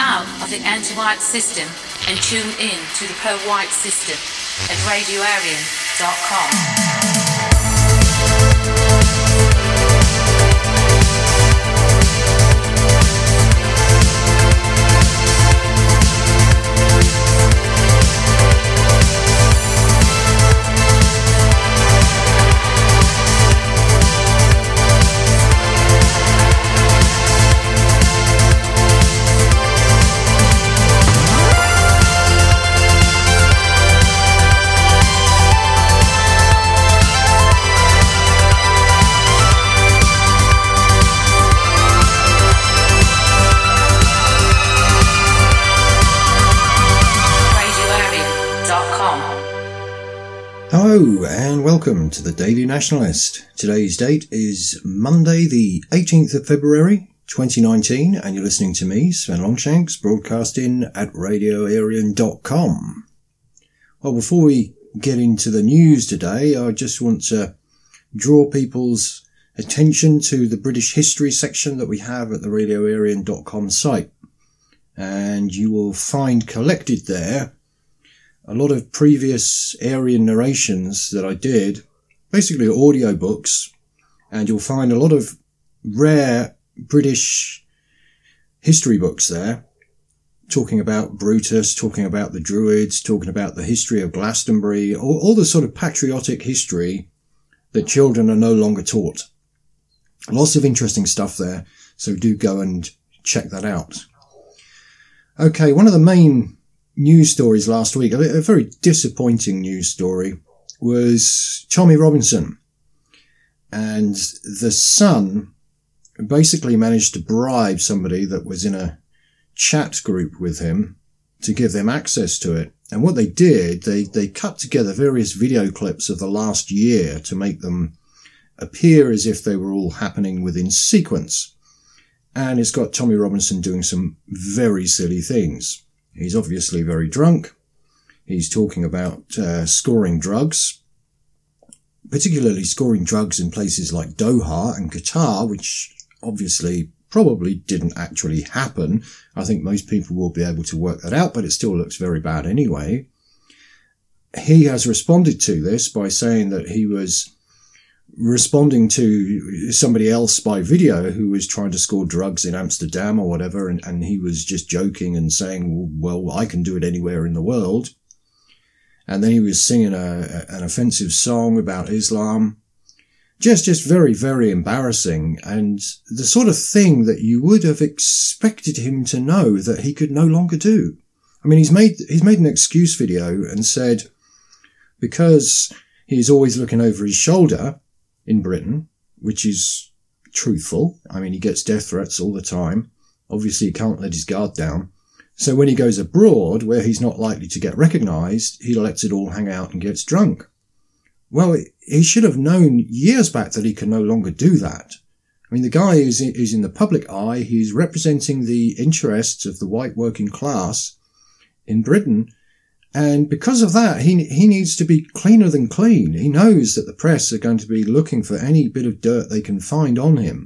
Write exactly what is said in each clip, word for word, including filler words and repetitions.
out of the anti-white system and tune in to the pro-white system at radio arian dot com. Hello and welcome to the Daily Nationalist. Today's date is Monday the eighteenth of February twenty nineteen and you're listening to me, Sven Longshanks, broadcasting at radio arian dot com. Well, before we get into the news today, I just want to draw people's attention to the British history section that we have at the radio arian dot com site. And you will find collected there a lot of previous Aryan narrations that I did, basically audio books, and you'll find a lot of rare British history books there, talking about Brutus, talking about the Druids, talking about the history of Glastonbury, all, all the sort of patriotic history that children are no longer taught. Lots of interesting stuff there, so do go and check that out. Okay, one of the main news stories last week, a very disappointing news story, was Tommy Robinson. And the Sun basically managed to bribe somebody that was in a chat group with him to give them access to it. And what they did, they, they cut together various video clips of the last year to make them appear as if they were all happening within sequence. And it's got Tommy Robinson doing some very silly things. He's obviously very drunk. He's talking about uh, scoring drugs, particularly scoring drugs in places like Doha and Qatar, which obviously probably didn't actually happen. I think most people will be able to work that out, but it still looks very bad anyway. He has responded to this by saying that he was responding to somebody else by video who was trying to score drugs in Amsterdam or whatever, and, and he was just joking and saying, well, I can do it anywhere in the world. And then he was singing a, an offensive song about Islam. Just, just very, very embarrassing, and the sort of thing that you would have expected him to know that he could no longer do. I mean, he's made, he's made an excuse video and said, because he's always looking over his shoulder in Britain, which is truthful. I mean, he gets death threats all the time. Obviously, he can't let his guard down. So when he goes abroad, where he's not likely to get recognised, he lets it all hang out and gets drunk. Well, he should have known years back that he can no longer do that. I mean, the guy is, is in the public eye. He's representing the interests of the white working class in Britain. And because of that, he he needs to be cleaner than clean. He knows that the press are going to be looking for any bit of dirt they can find on him.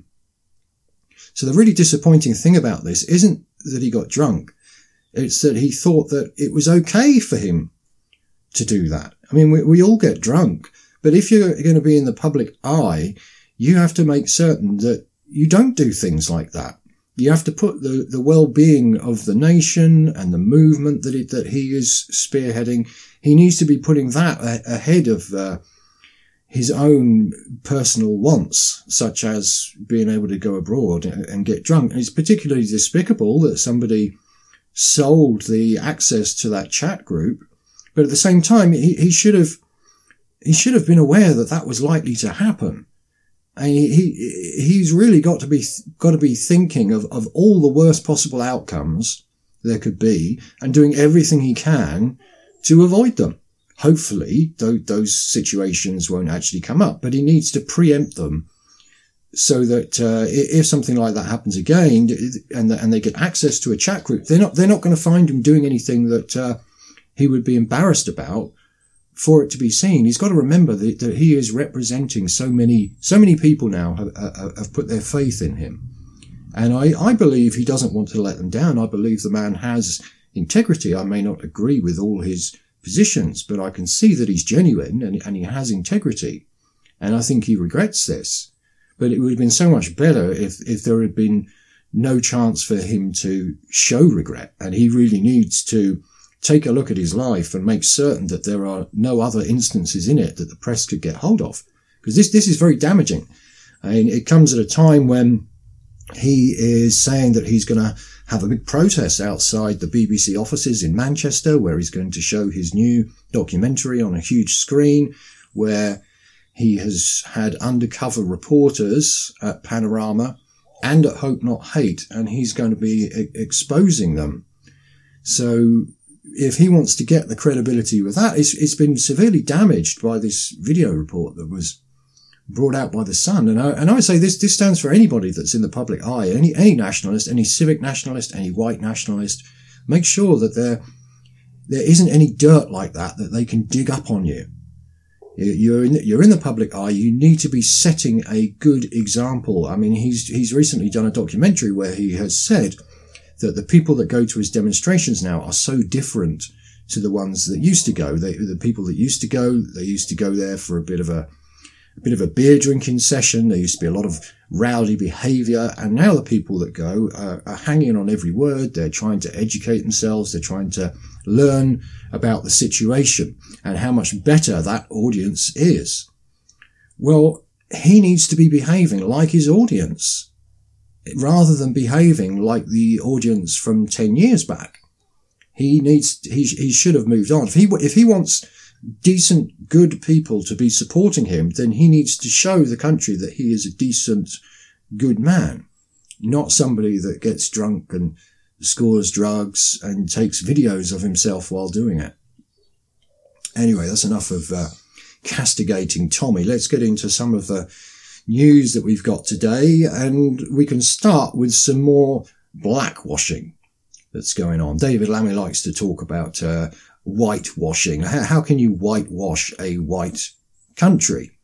So the really disappointing thing about this isn't that he got drunk. It's that he thought that it was okay for him to do that. I mean, we, we all get drunk. But if you're going to be in the public eye, you have to make certain that you don't do things like that. You have to put the, the well-being of the nation and the movement that it, that he is spearheading. He needs to be putting that a, ahead of uh, his own personal wants, such as being able to go abroad and, and get drunk. And it's particularly despicable that somebody sold the access to that chat group, but at the same time, he, he should have he should have been aware that that was likely to happen. And he, he, he's really got to be, got to be thinking of, of all the worst possible outcomes there could be and doing everything he can to avoid them. Hopefully, th- those situations won't actually come up, but he needs to preempt them so that, uh, if something like that happens again and, and they get access to a chat group, they're not, they're not going to find him doing anything that, uh, he would be embarrassed about for it to be seen. He's got to remember that, that he is representing so many, so many people now have, have, have put their faith in him. And I, I believe he doesn't want to let them down. I believe the man has integrity. I may not agree with all his positions, but I can see that he's genuine and, and he has integrity. And I think he regrets this. But it would have been so much better if, if there had been no chance for him to show regret. And he really needs to take a look at his life and make certain that there are no other instances in it that the press could get hold of. Because this, this is very damaging. I mean, it comes at a time when he is saying that he's going to have a big protest outside the B B C offices in Manchester, where he's going to show his new documentary on a huge screen, where he has had undercover reporters at Panorama and at Hope Not Hate, and he's going to be e- exposing them. So if he wants to get the credibility with that, it's, it's been severely damaged by this video report that was brought out by The Sun. And I, and I say this, this stands for anybody that's in the public eye, any, any nationalist, any civic nationalist, any white nationalist. Make sure that there, there isn't any dirt like that that they can dig up on you. You're in, you're in the public eye. You need to be setting a good example. I mean, he's, he's recently done a documentary where he has said that the people that go to his demonstrations now are so different to the ones that used to go. They, the people that used to go, they used to go there for a bit of a, a bit of a beer drinking session. There used to be a lot of rowdy behaviour, and now the people that go are, are hanging on every word. They're trying to educate themselves. They're trying to learn about the situation and how much better that audience is. Well, he needs to be behaving like his audience rather than behaving like the audience from ten years back. He needs, he, he should have moved on. If he, if he wants decent, good people to be supporting him, then he needs to show the country that he is a decent, good man, not somebody that gets drunk and scores drugs and takes videos of himself while doing it. Anyway, that's enough of uh, castigating Tommy. Let's get into some of the news that we've got today, and we can start with some more blackwashing that's going on. David Lammy likes to talk about uh, whitewashing. How, how can you whitewash a white country?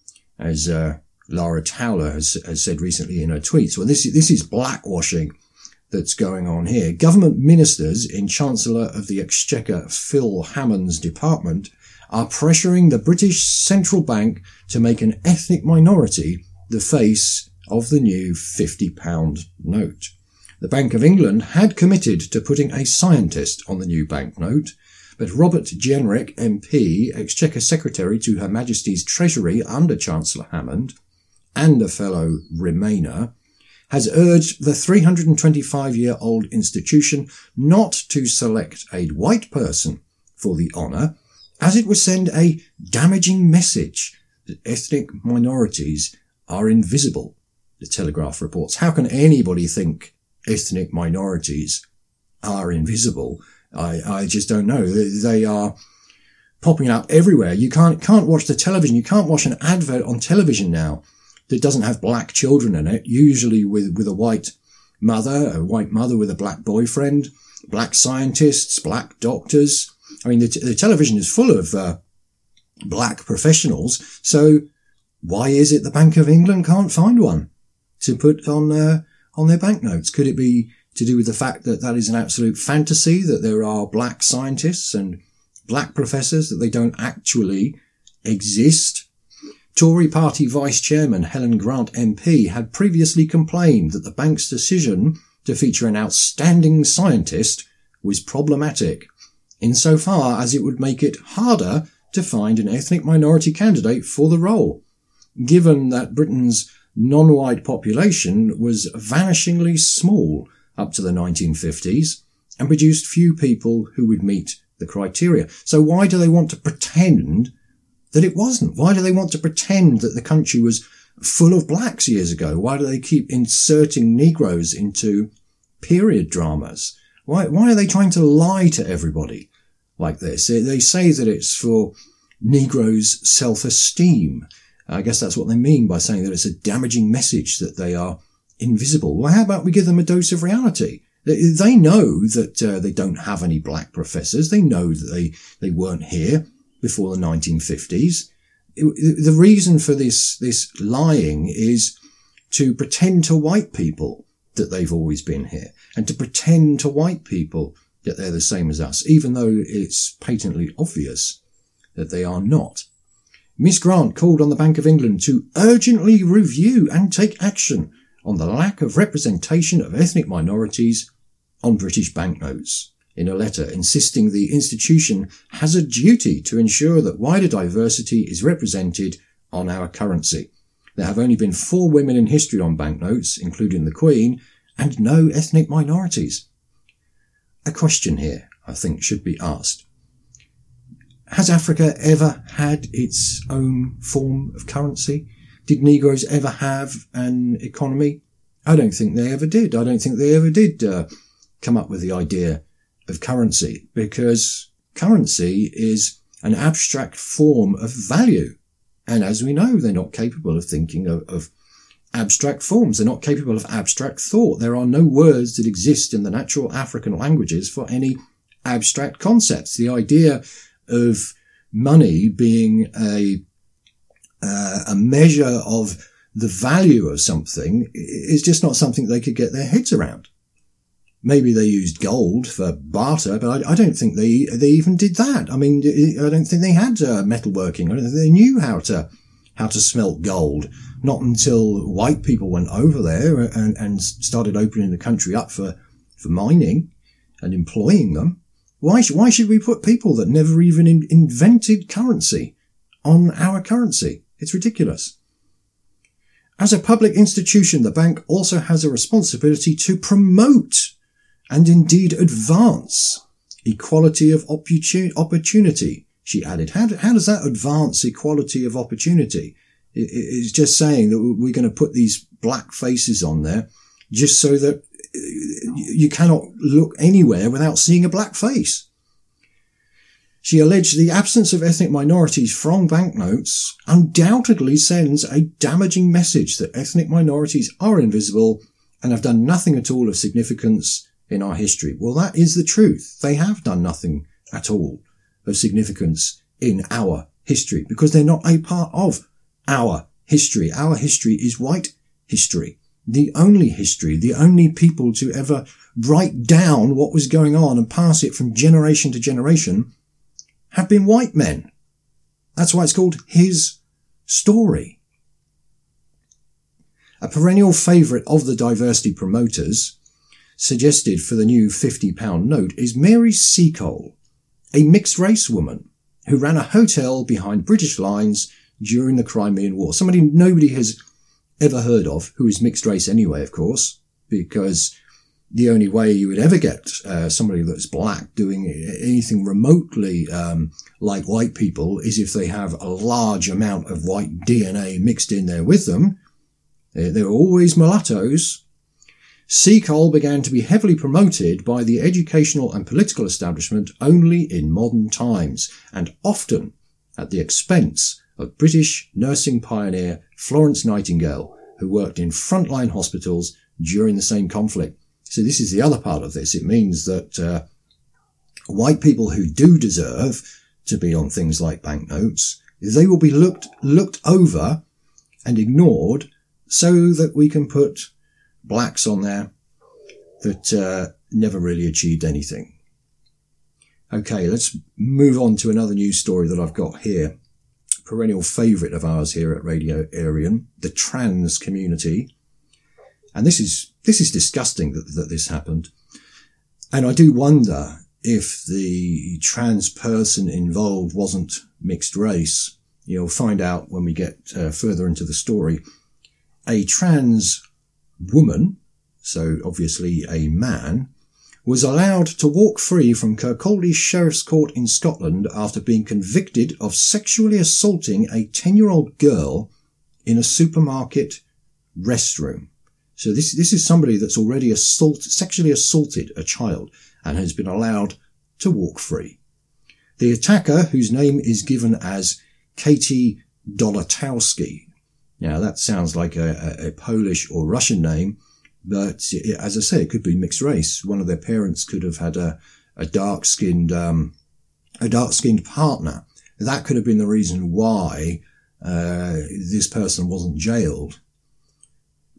As uh, Lara Towler has, has said recently in her tweets. Well, this, this is blackwashing that's going on here. Government ministers in Chancellor of the Exchequer Phil Hammond's department are pressuring the British Central Bank to make an ethnic minority the face of the new fifty pound note. The Bank of England had committed to putting a scientist on the new banknote, but Robert Jenrick, M P, Exchequer Secretary to Her Majesty's Treasury under Chancellor Hammond, and a fellow Remainer, has urged the three hundred twenty-five-year-old institution not to select a white person for the honour, as it would send a damaging message that ethnic minorities are invisible, the Telegraph reports. How can anybody think ethnic minorities are invisible? I, I just don't know. They, they are popping up everywhere. You can't, can't watch the television. You can't watch an advert on television now that doesn't have black children in it, usually with, with a white mother, a white mother with a black boyfriend, black scientists, black doctors. I mean, the, t- the television is full of uh, black professionals. So why is it the Bank of England can't find one to put on uh, on their banknotes? Could it be to do with the fact that that is an absolute fantasy, that there are black scientists and black professors, that they don't actually exist? Tory party vice chairman Helen Grant M P had previously complained that the bank's decision to feature an outstanding scientist was problematic, insofar as it would make it harder to find an ethnic minority candidate for the role, given that Britain's non-white population was vanishingly small up to the nineteen fifties and produced few people who would meet the criteria. So why do they want to pretend that it wasn't? Why do they want to pretend that the country was full of blacks years ago? Why do they keep inserting Negroes into period dramas? Why, why are they trying to lie to everybody like this? They say that it's for Negroes' self-esteem. I guess that's what they mean by saying that it's a damaging message that they are invisible. Well, how about we give them a dose of reality? They know that uh, they don't have any black professors. They know that they, they weren't here before the nineteen fifties. It, the reason for this, this lying is to pretend to white people that they've always been here, and to pretend to white people that they're the same as us, even though it's patently obvious that they are not. Miss Grant called on the Bank of England to urgently review and take action on the lack of representation of ethnic minorities on British banknotes, in a letter insisting the institution has a duty to ensure that wider diversity is represented on our currency. There have only been four women in history on banknotes, including the Queen, and no ethnic minorities. A question here, I think, should be asked. Has Africa ever had its own form of currency? Did Negroes ever have an economy? I don't think they ever did. I don't think they ever did uh, come up with the idea of currency, because currency is an abstract form of value. And as we know, they're not capable of thinking of, of abstract forms. They're not capable of abstract thought. There are no words that exist in the natural African languages for any abstract concepts. The idea of money being a uh, a measure of the value of something is just not something they could get their heads around. Maybe they used gold for barter, but I, I don't think they they even did that. I mean, I don't think they had uh, metalworking. I don't think they knew how to how to smelt gold. Not until white people went over there and, and started opening the country up for, for mining and employing them. Why why should we put people that never even in, invented currency on our currency? It's ridiculous. As a public institution, the bank also has a responsibility to promote and indeed advance equality of opportunity, she added. How, how does that advance equality of opportunity? It's just saying that we're going to put these black faces on there just so that you cannot look anywhere without seeing a black face. She alleged the absence of ethnic minorities from banknotes undoubtedly sends a damaging message that ethnic minorities are invisible and have done nothing at all of significance in our history. Well, that is the truth. They have done nothing at all of significance in our history because they're not a part of our history. Our history is white history. The only history, the only people to ever write down what was going on and pass it from generation to generation have been white men. That's why it's called his story. A perennial favourite of the diversity promoters suggested for the new fifty pound note is Mary Seacole, a mixed-race woman who ran a hotel behind British lines during the Crimean War. Somebody nobody has ever heard of, who is mixed-race anyway, of course, because the only way you would ever get uh, somebody that's black doing anything remotely um, like white people is if they have a large amount of white D N A mixed in there with them. They, they were always mulattoes. Seacole began to be heavily promoted by the educational and political establishment only in modern times, and often at the expense of British nursing pioneer Florence Nightingale, who worked in frontline hospitals during the same conflict. So this is the other part of this. It means that uh, white people who do deserve to be on things like banknotes, they will be looked looked over and ignored so that we can put blacks on there that uh, never really achieved anything. Okay, let's move on to another news story that I've got here. Perennial favourite of ours here at Radio Aryan, the trans community. And this is this is disgusting that, that this happened. And I do wonder if the trans person involved wasn't mixed race. You'll find out when we get uh, further into the story. A trans woman, so obviously a man, was allowed to walk free from Kirkcaldy Sheriff's Court in Scotland after being convicted of sexually assaulting a ten-year-old girl in a supermarket restroom. So this this is somebody that's already assault, sexually assaulted a child and has been allowed to walk free. The attacker, whose name is given as Katie Dolotowski. Now that sounds like a, a, a Polish or Russian name, but it, as I say, it could be mixed race. One of their parents could have had a, a dark-skinned, um, a dark-skinned partner. That could have been the reason why uh, this person wasn't jailed.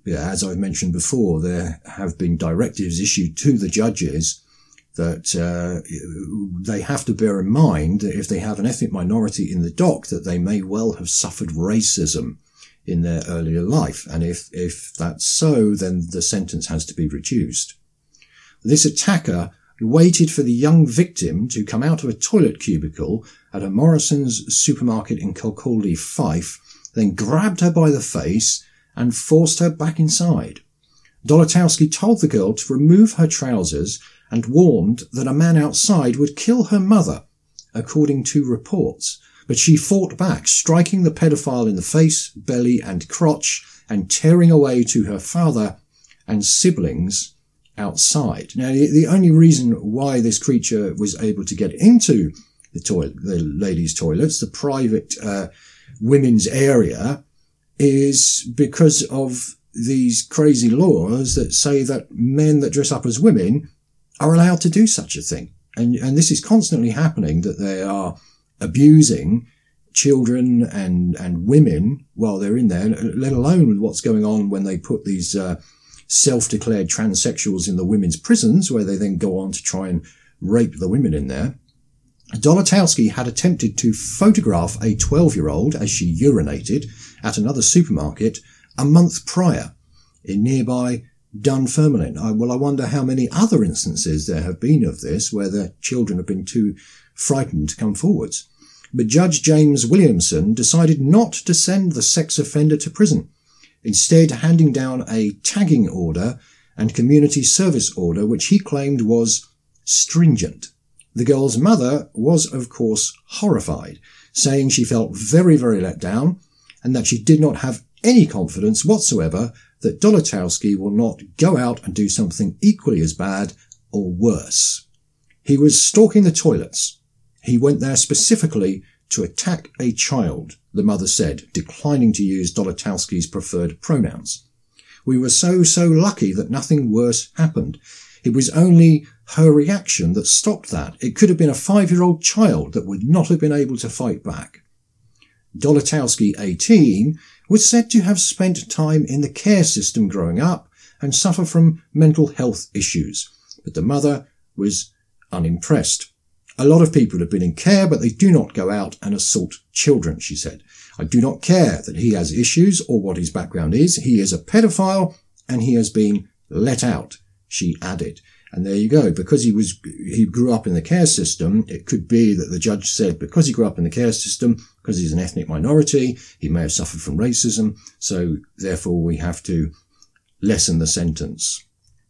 as I've mentioned before, there have been directives issued to the judges that uh, they have to bear in mind that if they have an ethnic minority in the dock, that they may well have suffered racism in their earlier life. And if, if that's so, then the sentence has to be reduced. This attacker waited for the young victim to come out of a toilet cubicle at a Morrison's supermarket in Kirkcaldy, Fife, then grabbed her by the face and forced her back inside. Dolotowski told the girl to remove her trousers and warned that a man outside would kill her mother, according to reports. But she fought back, striking the pedophile in the face, belly and crotch, and tearing away to her father and siblings outside. Now, the only reason why this creature was able to get into the toilet, the ladies' toilets, the private uh, women's area, is because of these crazy laws that say that men that dress up as women are allowed to do such a thing. And, and this is constantly happening, that they are abusing children and, and women while they're in there, let alone with what's going on when they put these uh, self-declared transsexuals in the women's prisons, where they then go on to try and rape the women in there. Dolotowski had attempted to photograph a twelve-year-old as she urinated at another supermarket a month prior in nearby Dunfermline. I, well, I wonder how many other instances there have been of this where the children have been too frightened to come forwards. But Judge James Williamson decided not to send the sex offender to prison, instead handing down a tagging order and community service order, which he claimed was stringent. The girl's mother was, of course, horrified, saying she felt very, very let down and that she did not have any confidence whatsoever that Dolotowski will not go out and do something equally as bad or worse. He was stalking the toilets. He went there specifically to attack a child, the mother said, declining to use Dolotowski's preferred pronouns. We were so, so lucky that nothing worse happened. It was only her reaction that stopped that. It could have been a five-year-old child that would not have been able to fight back. Dolotowski, eighteen, was said to have spent time in the care system growing up and suffer from mental health issues, but the mother was unimpressed. A lot of people have been in care, but they do not go out and assault children, she said. I do not care that he has issues or what his background is. He is a pedophile and he has been let out, she added. And there you go. Because he was, he grew up in the care system, it could be that the judge said because he grew up in the care system, because he's an ethnic minority, he may have suffered from racism, so therefore we have to lessen the sentence.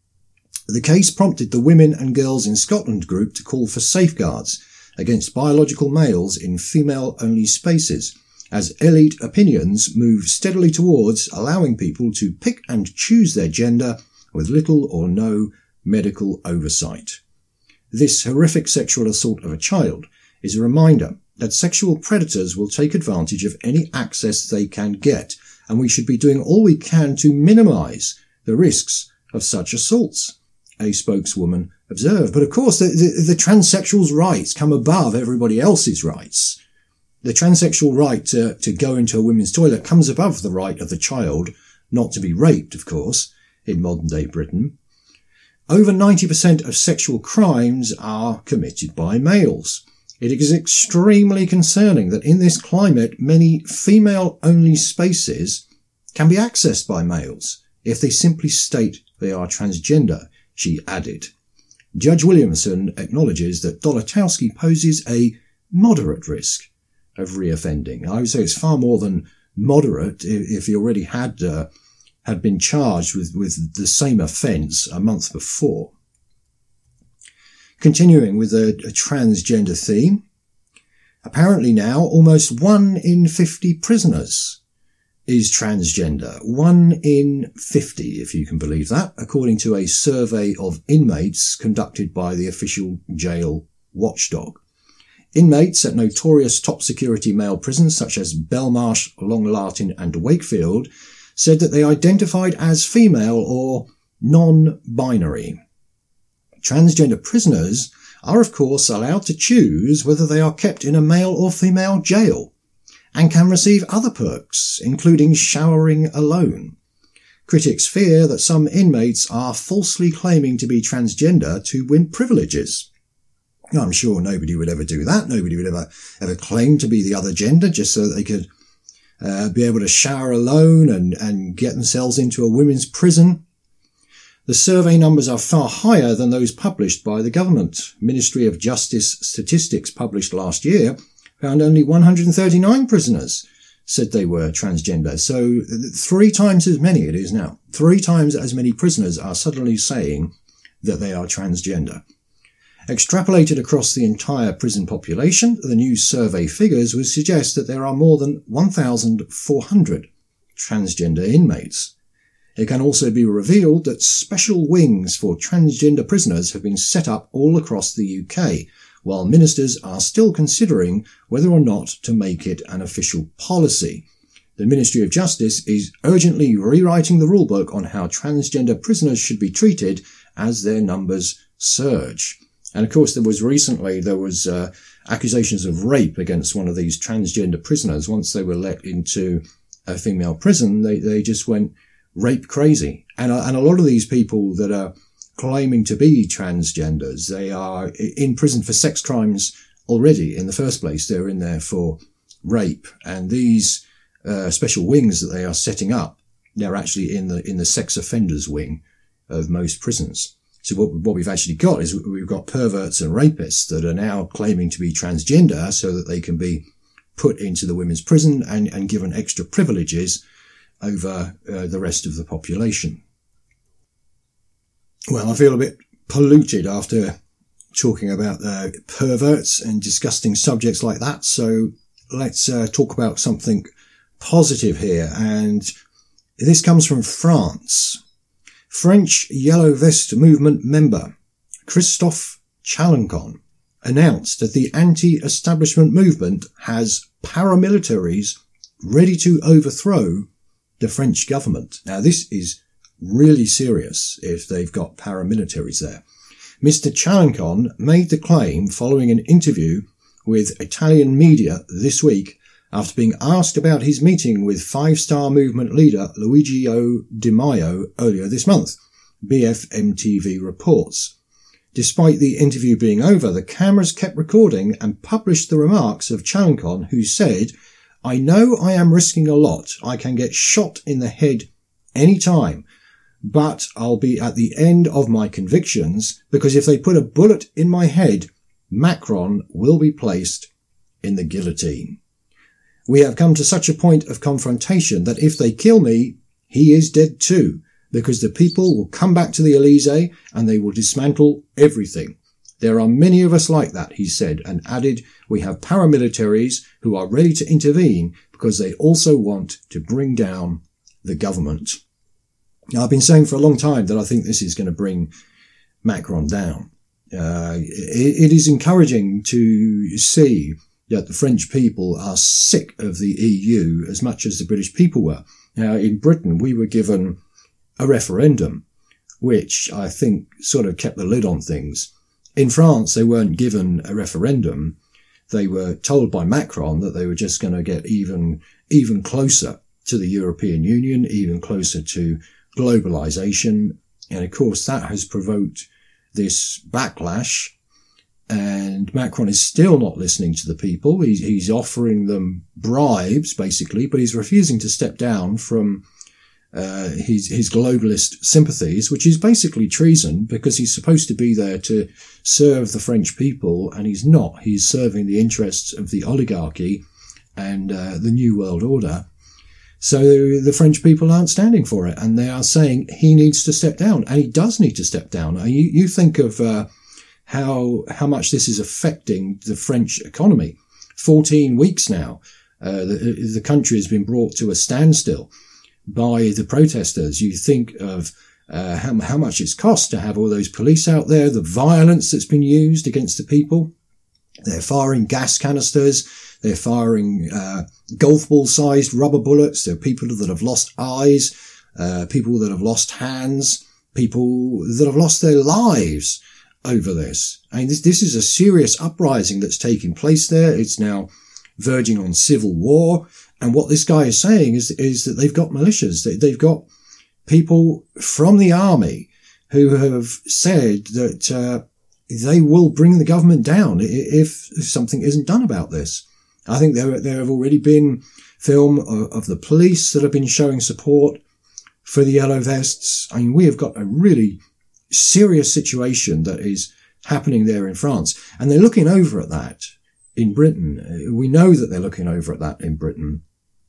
The case prompted the Women and Girls in Scotland group to call for safeguards against biological males in female-only spaces, as elite opinions move steadily towards allowing people to pick and choose their gender with little or no medical oversight. This horrific sexual assault of a child is a reminder that sexual predators will take advantage of any access they can get, and we should be doing all we can to minimise the risks of such assaults, a spokeswoman observed. But of course, the, the, the transsexual's rights come above everybody else's rights. The transsexual right to, to go into a women's toilet comes above the right of the child not to be raped, of course, in modern-day Britain. Over ninety percent of sexual crimes are committed by males. It is extremely concerning that in this climate, many female-only spaces can be accessed by males if they simply state they are transgender, she added. Judge Williamson acknowledges that Dolotowski poses a moderate risk of reoffending. I would say it's far more than moderate if he already had uh, had been charged with, with the same offence a month before. Continuing with a, a transgender theme, apparently now almost one in fifty prisoners is transgender. One in fifty, if you can believe that, according to a survey of inmates conducted by the official jail watchdog. Inmates at notorious top security male prisons such as Belmarsh, Long Lartin and Wakefield said that they identified as female or non-binary. Transgender prisoners are, of course, allowed to choose whether they are kept in a male or female jail and can receive other perks, including showering alone. Critics fear that some inmates are falsely claiming to be transgender to win privileges. I'm sure nobody would ever do that. Nobody would ever, ever claim to be the other gender just so that they could uh, be able to shower alone and, and get themselves into a women's prison. The survey numbers are far higher than those published by the government. Ministry of Justice statistics published last year found only one hundred thirty-nine prisoners said they were transgender. So three times as many it is now. Three times as many prisoners are suddenly saying that they are transgender. Extrapolated across the entire prison population, the new survey figures would suggest that there are more than one thousand four hundred transgender inmates. It can also be revealed that special wings for transgender prisoners have been set up all across the U K, while ministers are still considering whether or not to make it an official policy. The Ministry of Justice is urgently rewriting the rulebook on how transgender prisoners should be treated as their numbers surge. And of course, there was recently, there was uh, accusations of rape against one of these transgender prisoners. Once they were let into a female prison, they, they just went rape crazy. And, uh, and a lot of these people that are claiming to be transgenders, they are in prison for sex crimes already in the first place. They're in there for rape. And these uh, special wings that they are setting up, they're actually in the in the sex offenders wing of most prisons. So what, what we've actually got is we've got perverts and rapists that are now claiming to be transgender so that they can be put into the women's prison and, and given extra privileges over uh, the rest of the population. Well, I feel a bit polluted after talking about uh, perverts and disgusting subjects like that. So let's uh, talk about something positive here. And this comes from France. French Yellow Vest movement member Christophe Chalancon announced that the anti-establishment movement has paramilitaries ready to overthrow the French government. Now, this is really serious if they've got paramilitaries there. Mister Chalancon made the claim following an interview with Italian media this week after being asked about his meeting with five-star movement leader Luigi Di Maio earlier this month, B F M T V reports. Despite the interview being over, the cameras kept recording and published the remarks of Chalancon, who said, "I know I am risking a lot. I can get shot in the head any time. But I'll be at the end of my convictions because if they put a bullet in my head, Macron will be placed in the guillotine. We have come to such a point of confrontation that if they kill me, he is dead too, because the people will come back to the Elysee and they will dismantle everything. There are many of us like that," he said, and added, "We have paramilitaries who are ready to intervene because they also want to bring down the government." Now, I've been saying for a long time that I think this is going to bring Macron down. Uh, it, it is encouraging to see that the French people are sick of the E U as much as the British people were. Now, in Britain, we were given a referendum, which I think sort of kept the lid on things. In France, they weren't given a referendum. They were told by Macron that they were just going to get even, even closer to the European Union, even closer to globalization. And of course, that has provoked this backlash. And Macron is still not listening to the people. He's, he's offering them bribes, basically, but he's refusing to step down from uh, his, his globalist sympathies, which is basically treason because he's supposed to be there to serve the French people, and he's not. He's serving the interests of the oligarchy and uh, the New World Order. So the French people aren't standing for it, and they are saying he needs to step down, and he does need to step down. You, you think of uh, how how much this is affecting the French economy. Fourteen weeks now, uh, the, the country has been brought to a standstill by the protesters. You think of uh, how, how much it's cost to have all those police out there, the violence that's been used against the people. They're firing gas canisters. They're firing uh, golf ball-sized rubber bullets. There are people that have lost eyes, uh, people that have lost hands, people that have lost their lives over this. I mean, this, this is a serious uprising that's taking place there. It's now verging on civil war. And what this guy is saying is, is that they've got militias. They, they've got people from the army who have said that uh, they will bring the government down if something isn't done about this. I think there, there have already been film of, of the police that have been showing support for the Yellow Vests. I mean, we have got a really serious situation that is happening there in France, and they're looking over at that in Britain. We know that they're looking over at that in Britain,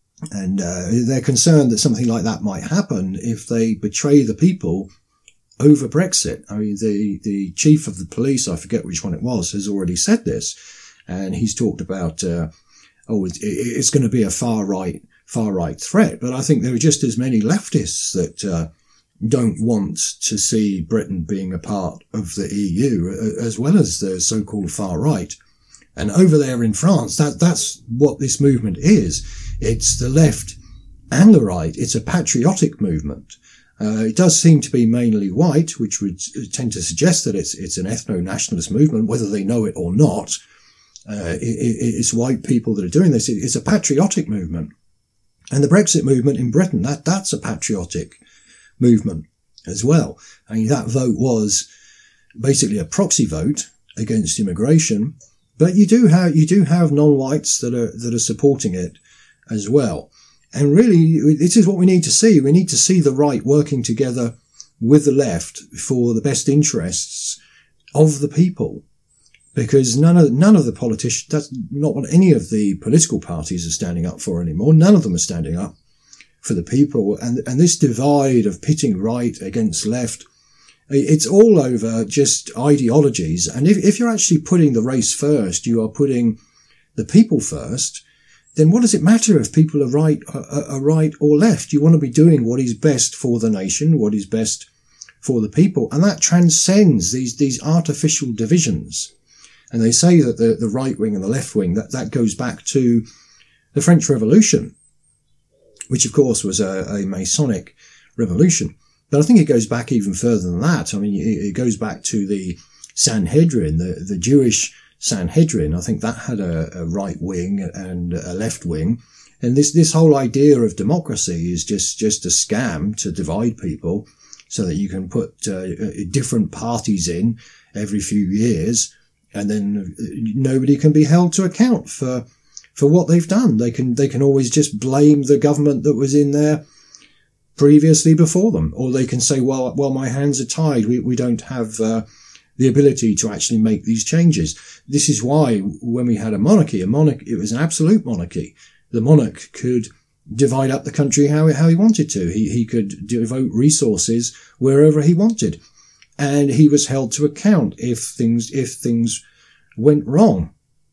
and uh, they're concerned that something like that might happen if they betray the people over Brexit. I mean, the, the chief of the police, I forget which one it was, has already said this, and he's talked about, uh, oh, it, it's going to be a far-right, far-right threat. But I think there are just as many leftists that uh, don't want to see Britain being a part of the E U, as well as the so-called far-right. And over there in France, that that's what this movement is. It's the left and the right. It's a patriotic movement. Uh, it does seem to be mainly white, which would tend to suggest that it's it's an ethno-nationalist movement, whether they know it or not. Uh, it, it's white people that are doing this. It, it's a patriotic movement. And the Brexit movement in Britain, that that's a patriotic movement as well. I mean, that vote was basically a proxy vote against immigration, but you do have you do have non-whites that are that are supporting it as well. And really, this is what we need to see. We need to see the right working together with the left for the best interests of the people. Because none of, none of the politicians, that's not what any of the political parties are standing up for anymore. None of them are standing up for the people. And, and this divide of pitting right against left, it's all over just ideologies. And if, if you're actually putting the race first, you are putting the people first, then what does it matter if people are right, are, are right or left? You want to be doing what is best for the nation, what is best for the people. And that transcends these, these artificial divisions. And they say that the, the right wing and the left wing, that, that goes back to the French Revolution, which of course was a, a Masonic revolution. But I think it goes back even further than that. I mean, it, it goes back to the Sanhedrin, the, the Jewish Sanhedrin. I think that had a, a right wing and a left wing. And this, this whole idea of democracy is just, just a scam to divide people so that you can put uh, different parties in every few years, and then nobody can be held to account for, for what they've done. They can, they can always just blame the government that was in there previously before them. Or they can say, well, well, my hands are tied. We, we don't have, uh, the ability to actually make these changes. This is why when we had a monarchy, a monarch, it was an absolute monarchy. The monarch could divide up the country how, how he wanted to. He, he could devote resources wherever he wanted. And he was held to account if things, if things went wrong.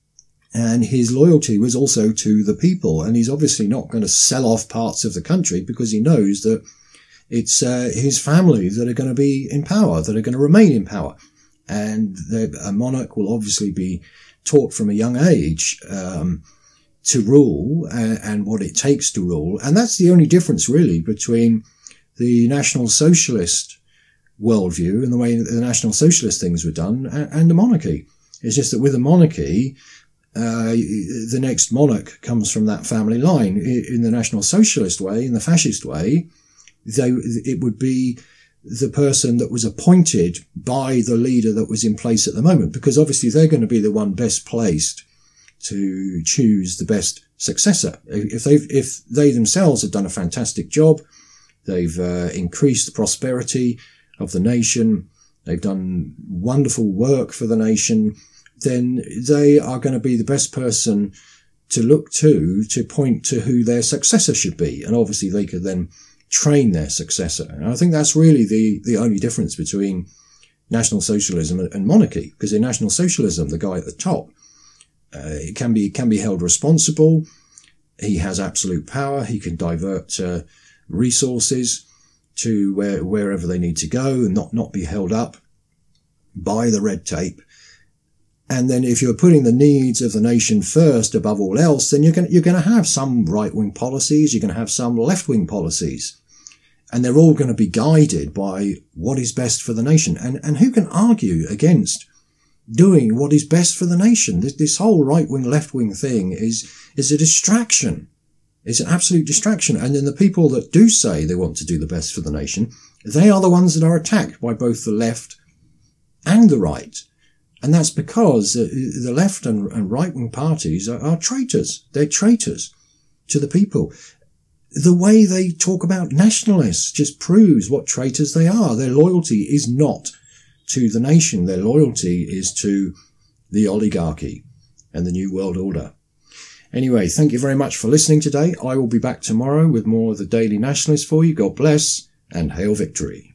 And his loyalty was also to the people. And he's obviously not going to sell off parts of the country because he knows that it's, uh, his family that are going to be in power, that are going to remain in power. And the, a monarch will obviously be taught from a young age um, to rule and, and what it takes to rule. And that's the only difference really between the National Socialist worldview and the way the National Socialist things were done and, and the monarchy. It's just that with a monarchy, uh, the next monarch comes from that family line. In the National Socialist way, in the fascist way, they, it would be the person that was appointed by the leader that was in place at the moment, because obviously they're going to be the one best placed to choose the best successor. If they if they themselves have done a fantastic job, they've uh, increased the prosperity of the nation, they've done wonderful work for the nation, then they are going to be the best person to look to, to point to who their successor should be. And obviously they could then train their successor. And I think that's really the, the only difference between National Socialism and monarchy. Because in National Socialism, the guy at the top, uh, it can be, can be held responsible. He has absolute power. He can divert, uh, resources to where, wherever they need to go and not, not be held up by the red tape. And then if you're putting the needs of the nation first above all else, then you're going to, you're going to have some right-wing policies. You're going to have some left-wing policies. And they're all going to be guided by what is best for the nation. And, and who can argue against doing what is best for the nation? This, this whole right-wing, left-wing thing is, is a distraction. It's an absolute distraction. And then the people that do say they want to do the best for the nation, they are the ones that are attacked by both the left and the right. And that's because uh, the left and, and right-wing parties are, are traitors. They're traitors to the people. The way they talk about nationalists just proves what traitors they are. Their loyalty is not to the nation. Their loyalty is to the oligarchy and the New World Order. Anyway, thank you very much for listening today. I will be back tomorrow with more of the Daily Nationalist for you. God bless and hail victory.